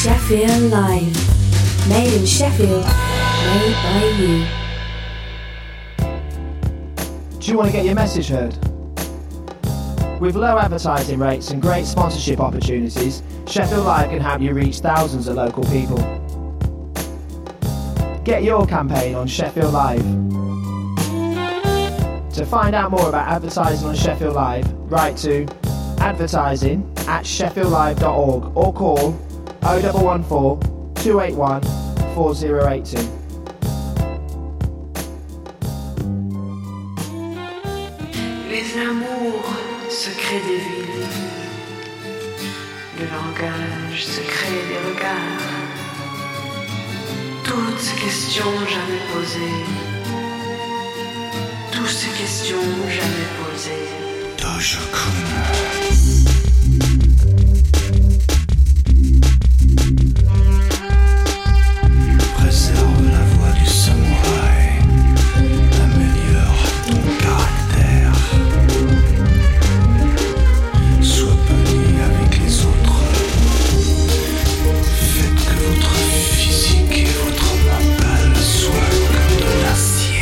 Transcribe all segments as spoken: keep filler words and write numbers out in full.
Sheffield Live. Made in Sheffield. Made by you. Do you want to get your message heard? With low advertising rates and great sponsorship opportunities, Sheffield Live can help you reach thousands of local people. Get your campaign on Sheffield Live. To find out more about advertising on Sheffield Live, write to advertising at sheffield live dot org or call oh one one four, two eight one, four oh eight two. Les amours secrets des villes, le langage secret des regards, toutes ces questions jamais posées, toutes ces questions jamais posées. Doja-kun. Préserve la voix du samouraï, améliore ton caractère. Sois poli avec les autres. Faites que votre physique et votre mental soient comme de l'acier.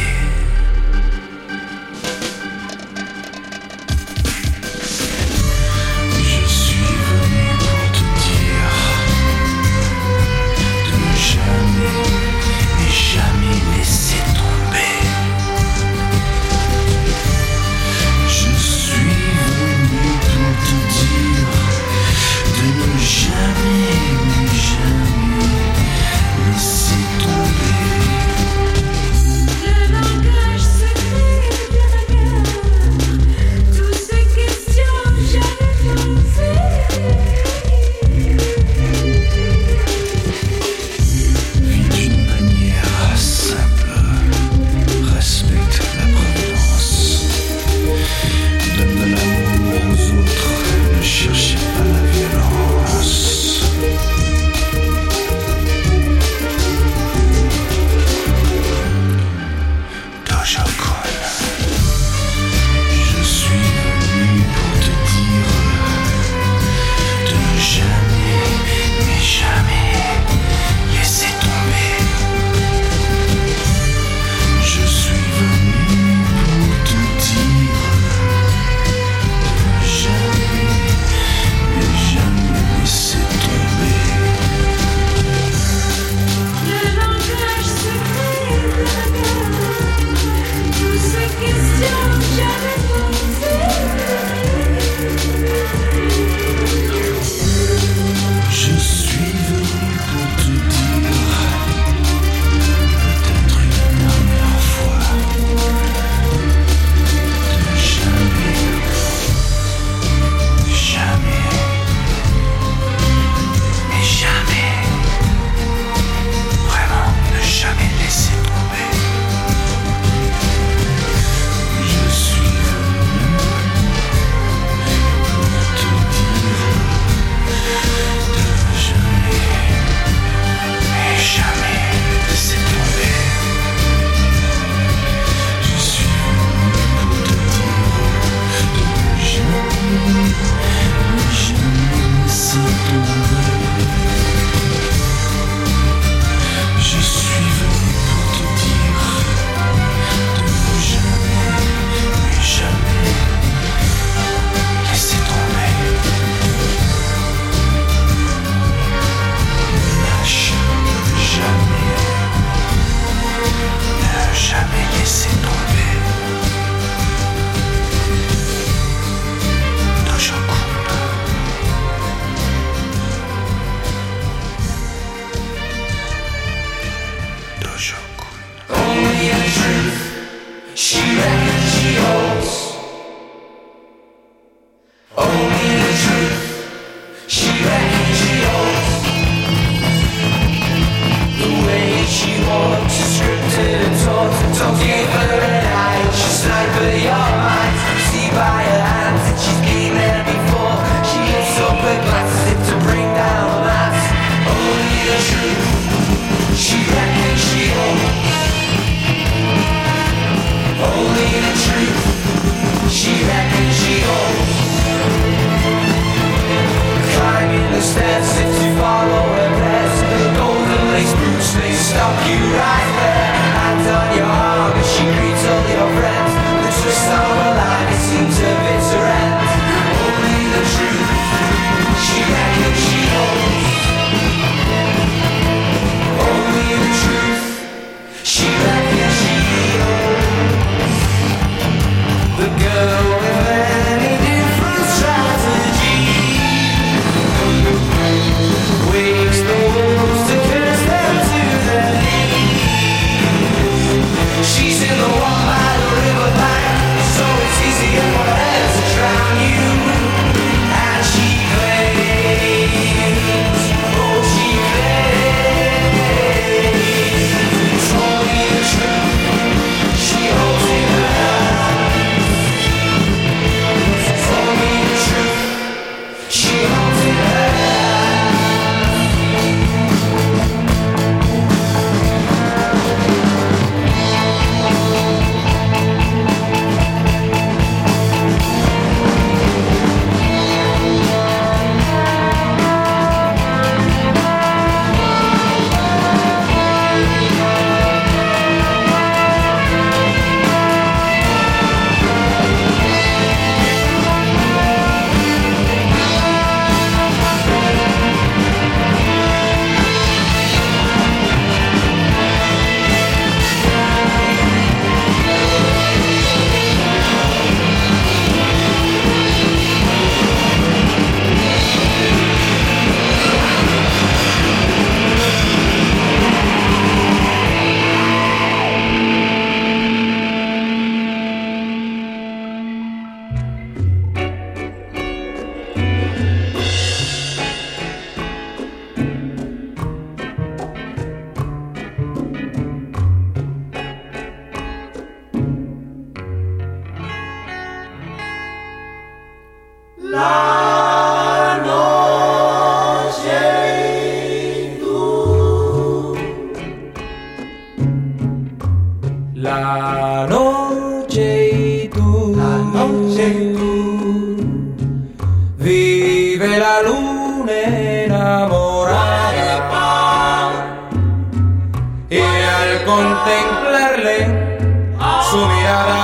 su mirada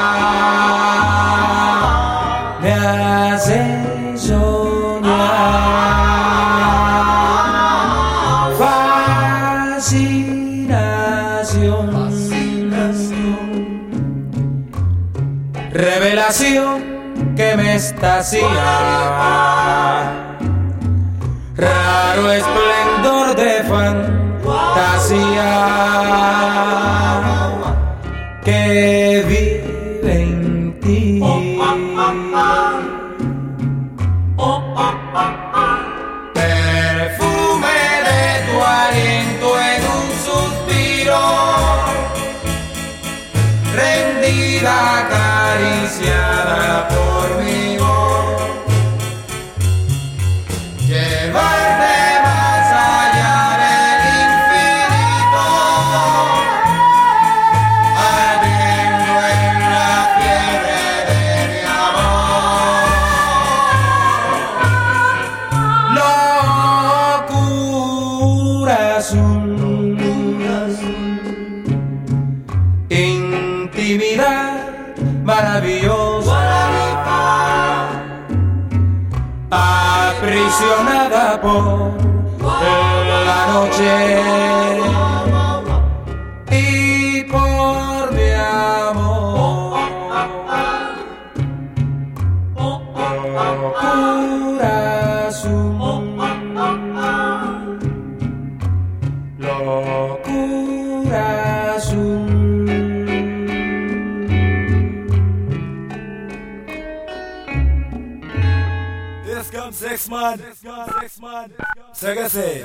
me hace soñar. Fascinación, revelación que me extasia, raro esplendor de fantasía que vive en ti. Perfume de tu aliento en un suspiro, rendida, acariciada por mi voz, llevarme más allá del infinito, ardiendo en la fiebre de mi amor. Locura azul, intimidad maravillosa, aprisionada por la noche y por mi amor. Locura azul, locura azul. This comes six months. This comes six months. Segase.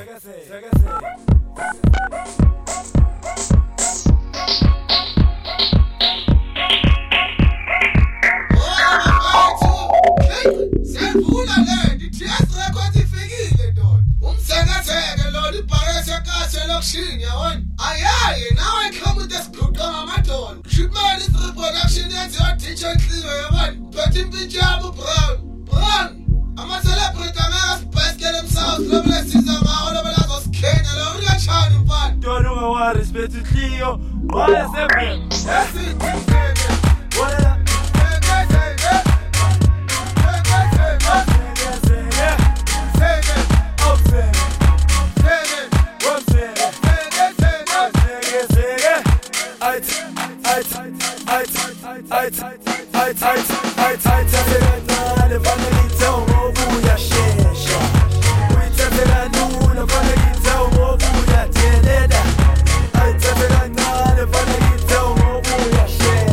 I'm a celebrity, I'm a best get themselves, loveless is a man, all of us can, and all your child in fun. Don't know what is better to you. What is it? That's it, What is it? Yeah.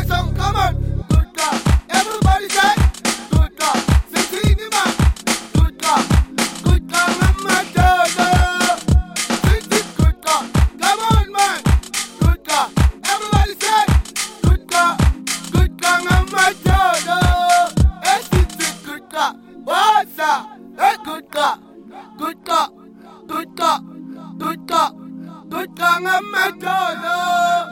song, come on. Good God. Everybody say, good God. Sing the man. Good God. Good God, I'm my daughter. Sing it, good God. Come on, man. Good God. Everybody say, good God. Good God, I'm my daughter. Hey, sing it, good God. What's up? Hey, good God. Good God. Good God. Good God. Good God, I'm my daughter.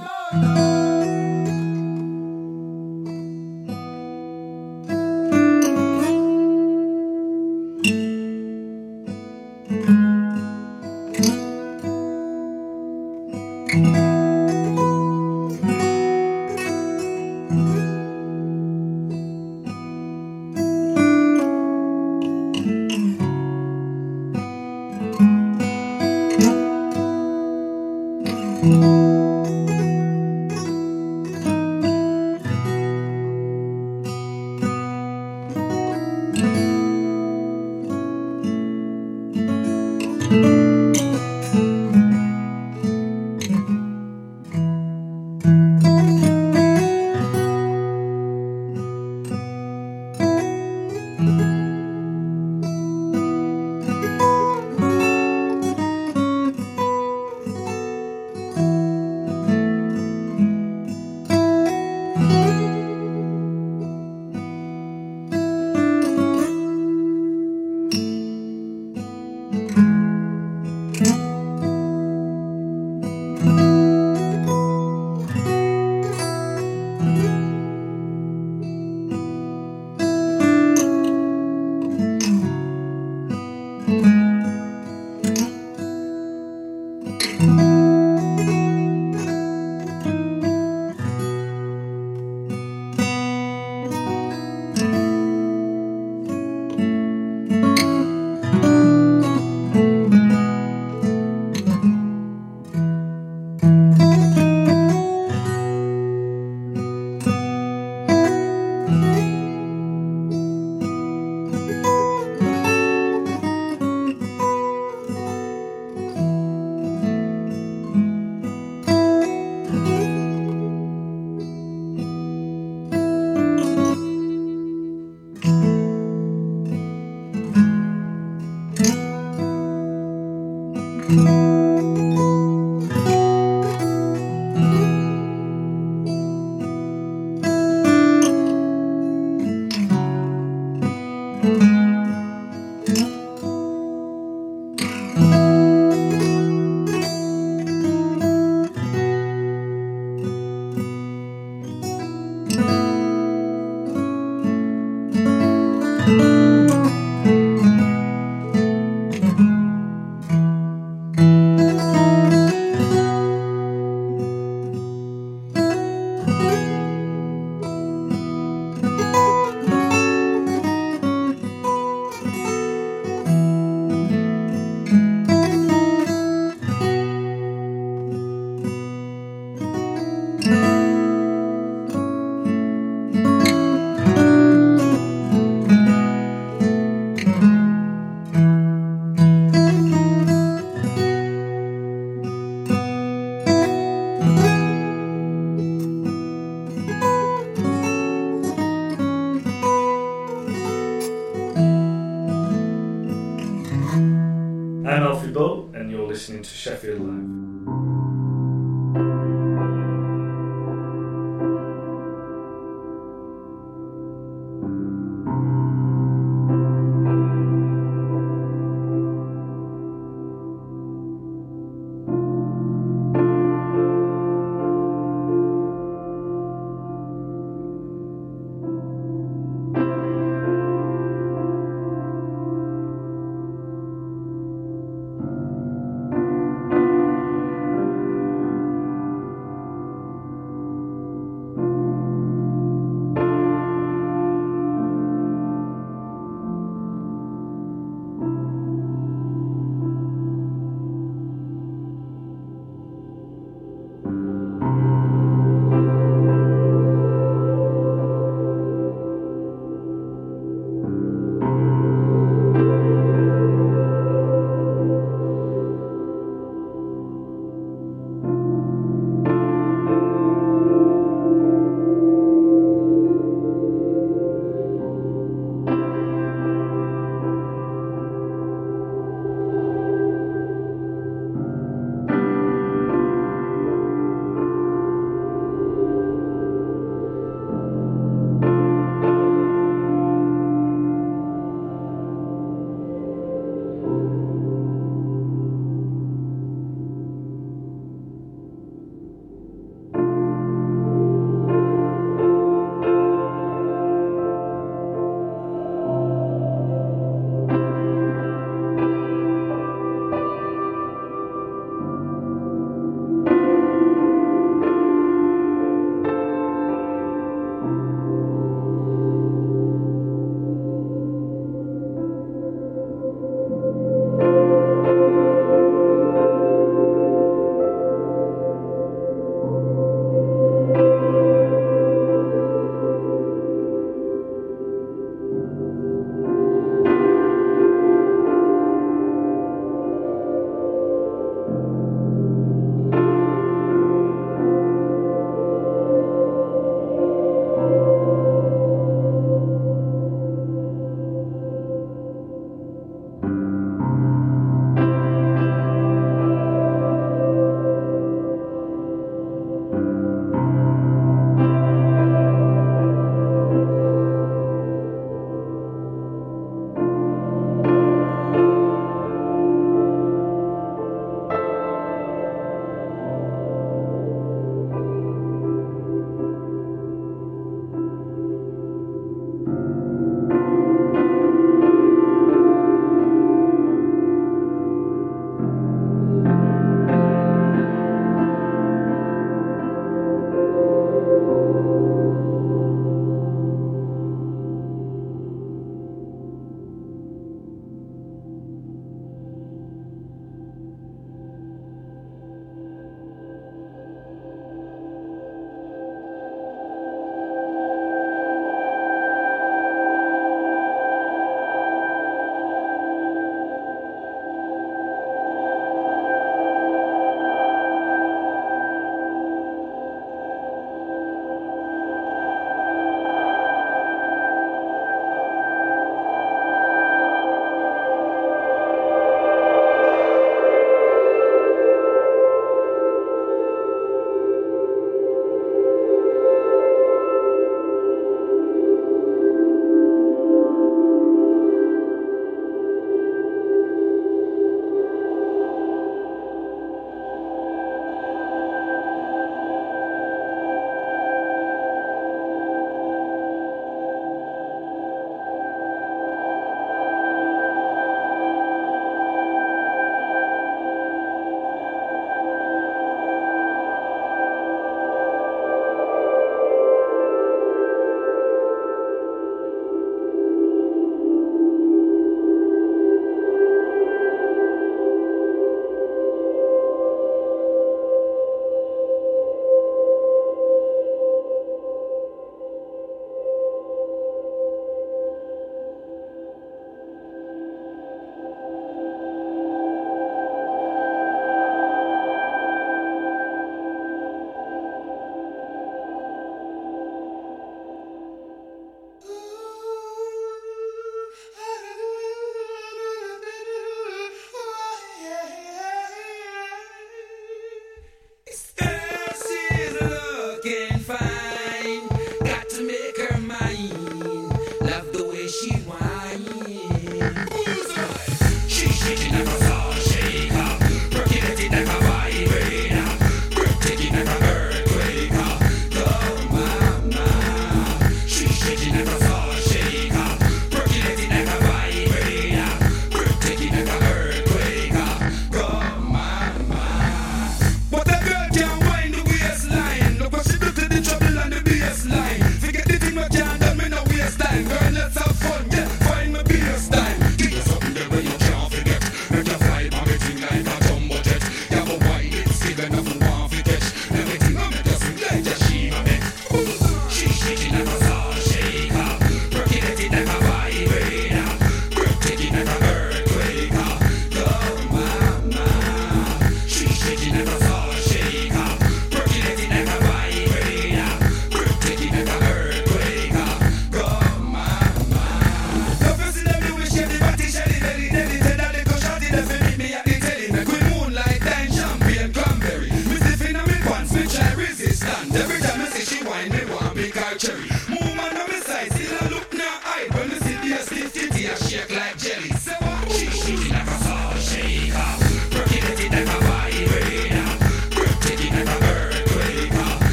I'm Alfie Bow, and you're listening to Sheffield Live.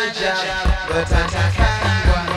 a job, but I can't find one.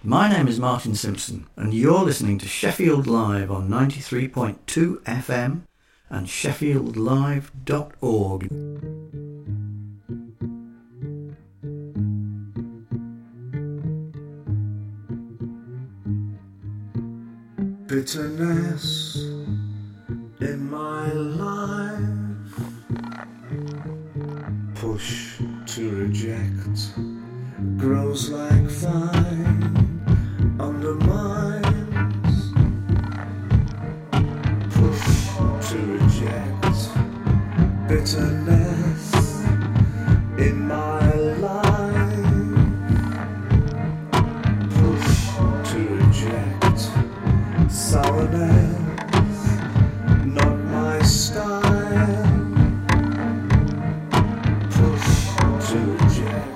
My name is Martin Simpson, and you're listening to Sheffield Live on ninety-three point two F M and sheffield live dot org. Bitterness in my life, push to reject, grows like vine, undermines, push to reject, bitterness in my life, push to reject, sourness, not my style, push to reject.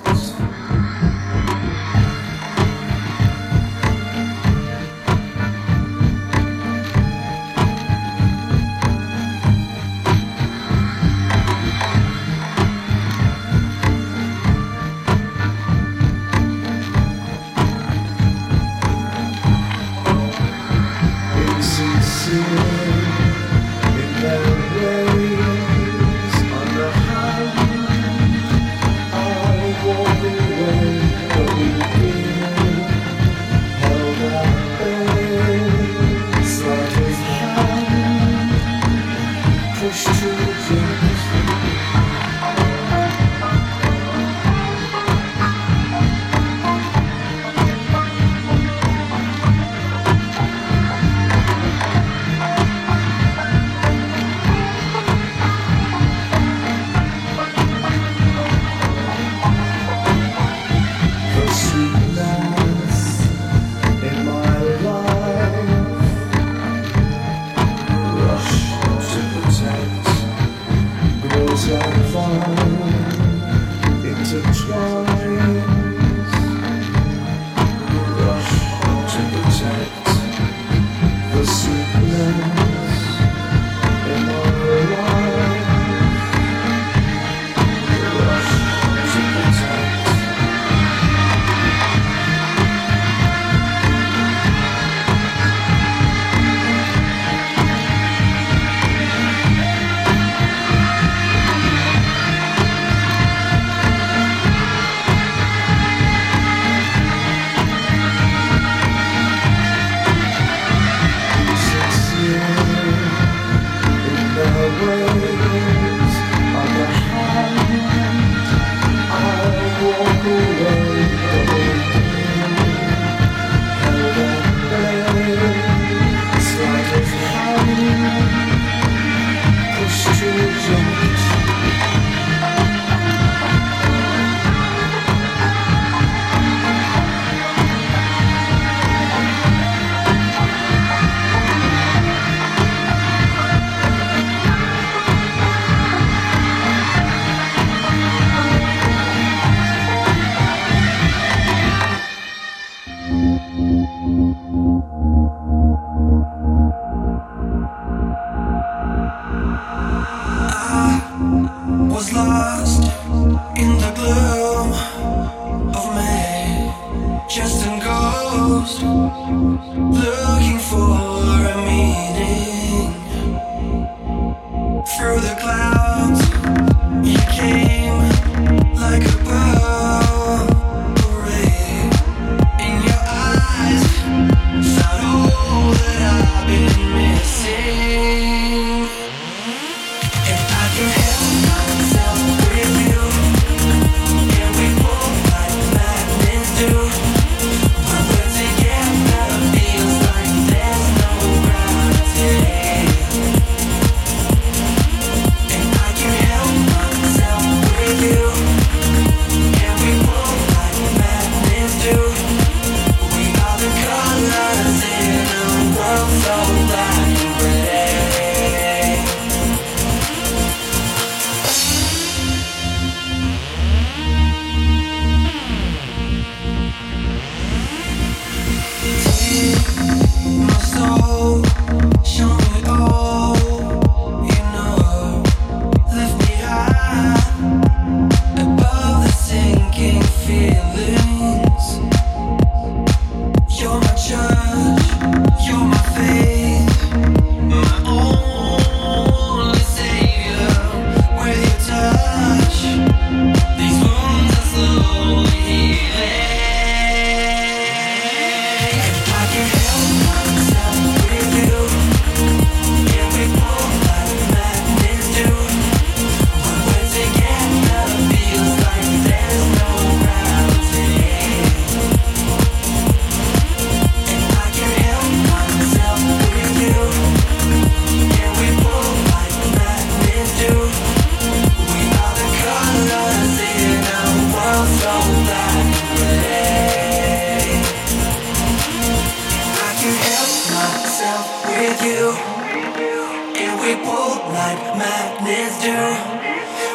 I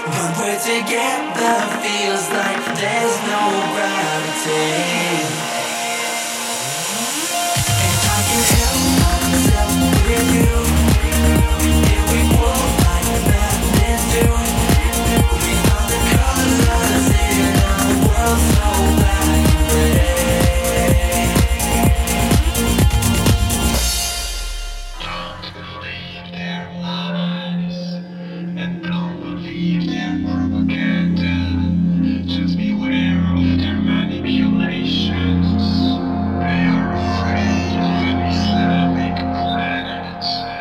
When we're together, feels like there's no gravity. And I can help myself with you. If we walk like madmen do, we are the colors in a world so black and gray. Don't believe their lies, and don't believe their propaganda. Just beware of their manipulations. They are afraid of an Islamic planet.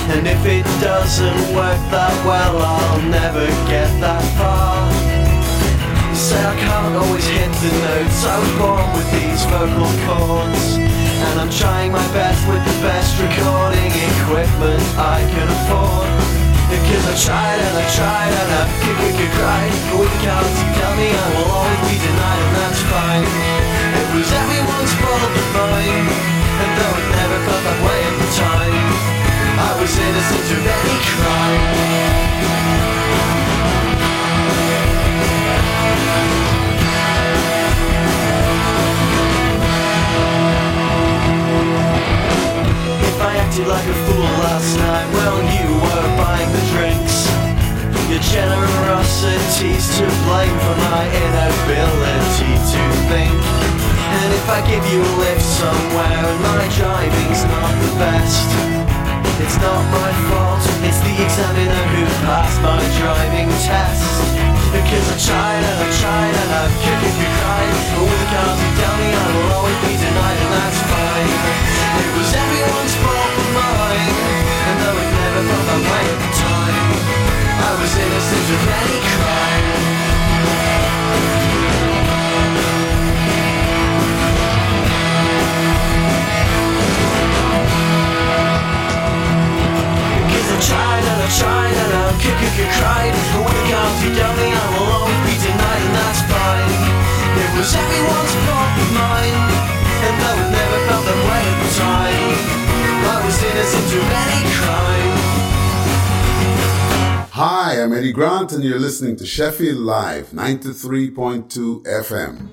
And if it doesn't work that well, I'll never get that far. You say I can't always hit the notes, I was born with these vocal cords. And I'm trying my best with the best recording equipment I can afford. Because I tried and I tried and I kick, kick, kick, cried. But with the cards you tell me I will always be denied, and that's fine. It was everyone's fault but mine. And though it never felt that way at the time, I was innocent of any crime. If I acted like a fool last night, well, you were buying the drinks. Your generosity's to blame for my inability to think. And if I give you a lift somewhere and my driving's not the best, it's not my fault, it's the examiner who passed my driving test. Because I tried and I tried and I've kicked if you cried, but with the cards you tell me I will always be denied, and that's fine. It was everyone's fault but mine. And though it never felt that way at the time, I was innocent of any crime. Because I tried and I tried and I kick, kick, kick, cried, but with the cards you dealt me I will always be denied, and that's fine. It was everyone's fault but mine. And though it never felt that way at the time, I was innocent of any crime. Hi, I'm Eddie Grant and you're listening to Sheffield Live, ninety-three point two F M.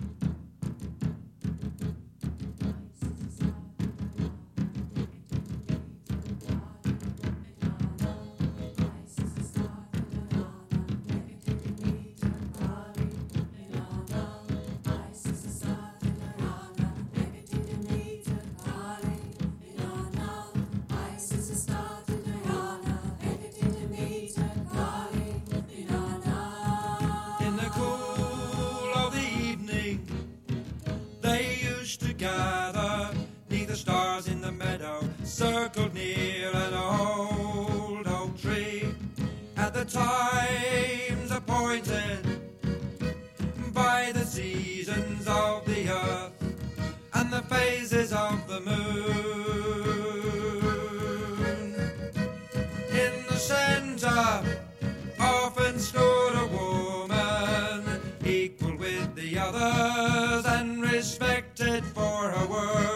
Circled near an old oak tree at the times appointed by the seasons of the earth and the phases of the moon. In the center often stood a woman, equal with the others and respected for her worth.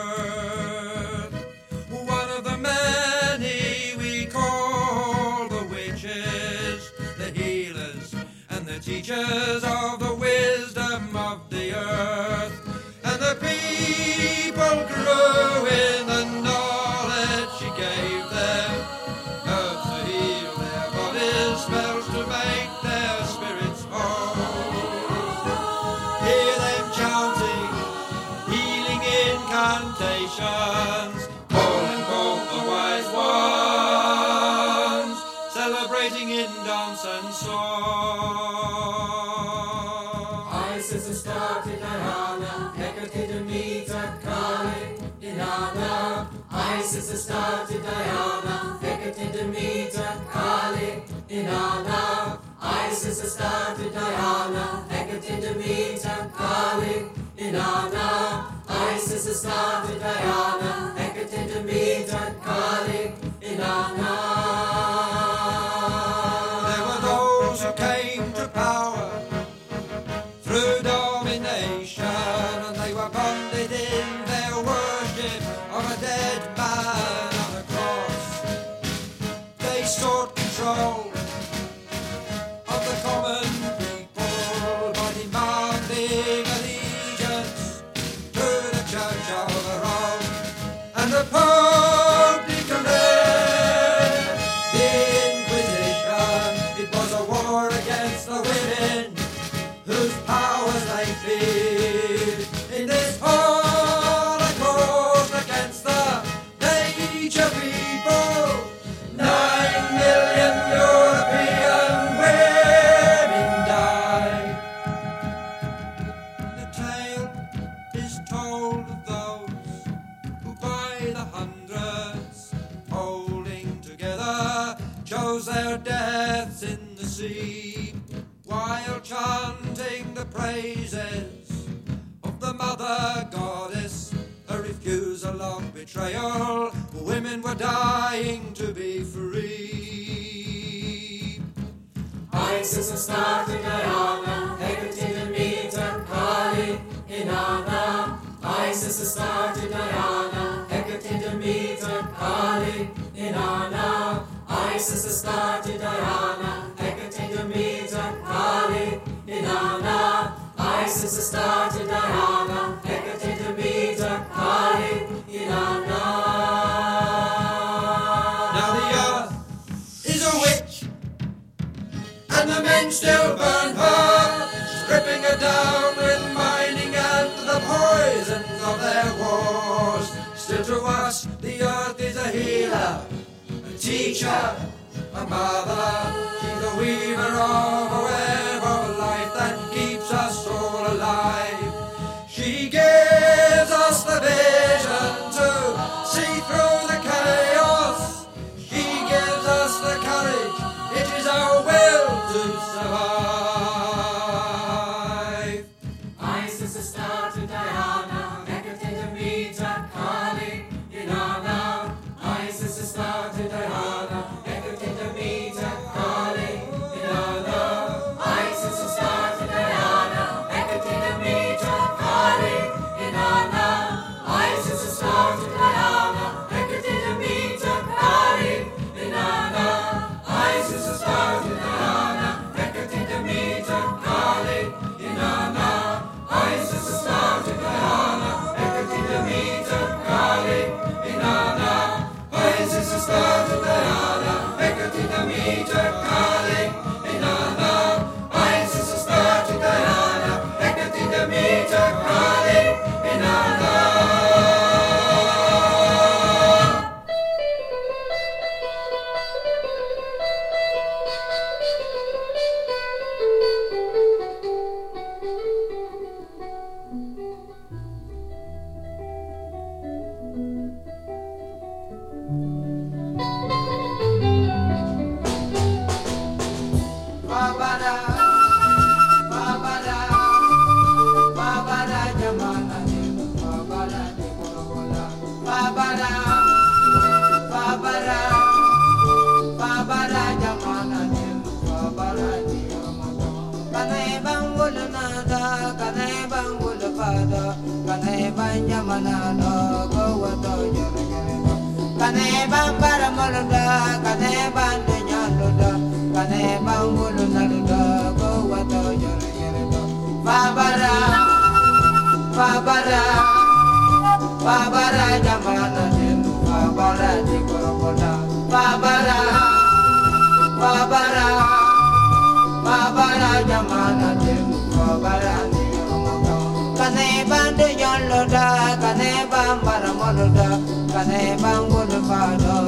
Teachers of the wisdom of the earth, and the people grew in the knowledge she gave them, herbs to heal their bodies, spells to make their spirits whole. Hear them chanting, healing incantations, calling forth the wise ones, celebrating in dance and song. Started Diana, Hecate Demeter calling Inanna. Isis has started Diana, Hecate Demeter calling Inanna. Isis has started Diana, Hecate Demeter calling Inanna. Isis has started Diana, Hecate Demeter calling Inanna. There were those who came to power through domination, and they were bonded in their worship of a dead man on a cross. They sought control of the common people by demanding allegiance to the Church of Rome, and the Pope declared the Inquisition. It was a war against the women whose powers they feared. In this holocaust against the nature people, nine million bows their deaths in the sea, while chanting the praises of the mother goddess. A refusal of betrayal, women were dying to be free. Isis and Star to Diana, Hecate to Demeter, Kali, Inanna. Isis and Star to Diana, Hecate to Demeter, Kali, Inanna. Isis and Star to Diana, Hecate to Demeter, Kali, Inanna. Isis and Star to Diana, Hecate to Demeter, Kali, Inanna. Now the earth is a witch, and the men still burn her, stripping her down with mining and the poisons of their wars. Still to us, the earth is a healer, a teacher, a mother. She's a weaver of a web of life that keeps us all alive. She gives us the vision to see through the chaos. She gives us the courage, it is our will to survive. Isis is Star to Diana, Hecate to Demeter, Kali, Inanna. Isis is Star to Diana, Hecate to Demeter, Kali, Inanna. Isis is Star to Diana, Hecate to Demeter, Kali, Inanna. Isis is Star to Diana, Hecate to Demeter, Kali, Inanna. Isis is Star to Diana, Hecate to Demeter, Kali, Inanna. Isis is Star to Diana, Hecate to Demeter, Kali, Inanna. Isis is Star to Diana, Hecate to Demeter, Kali, Inanna. Isis is Star to Diana, Hecate to Demeter, Kali, Inanna. Babada, babada, babada jamana ni, babada ni korobola. Babada, babada, babada jamana ni, babada ni korobola. Kanai bangul nada, kanai bangul pada, kanai banjamana do, gowato jere jere do. Kanai bambara maluda, kanai bandanya luda. Kane bangulu naluda go wato jere jere do. Babara, babara, babara jamana din, babara di korobola. Babara, babara, babara jamana din, babara di korobola. Kane bandu jolloda, kane bambara maluda, kane bangulu pado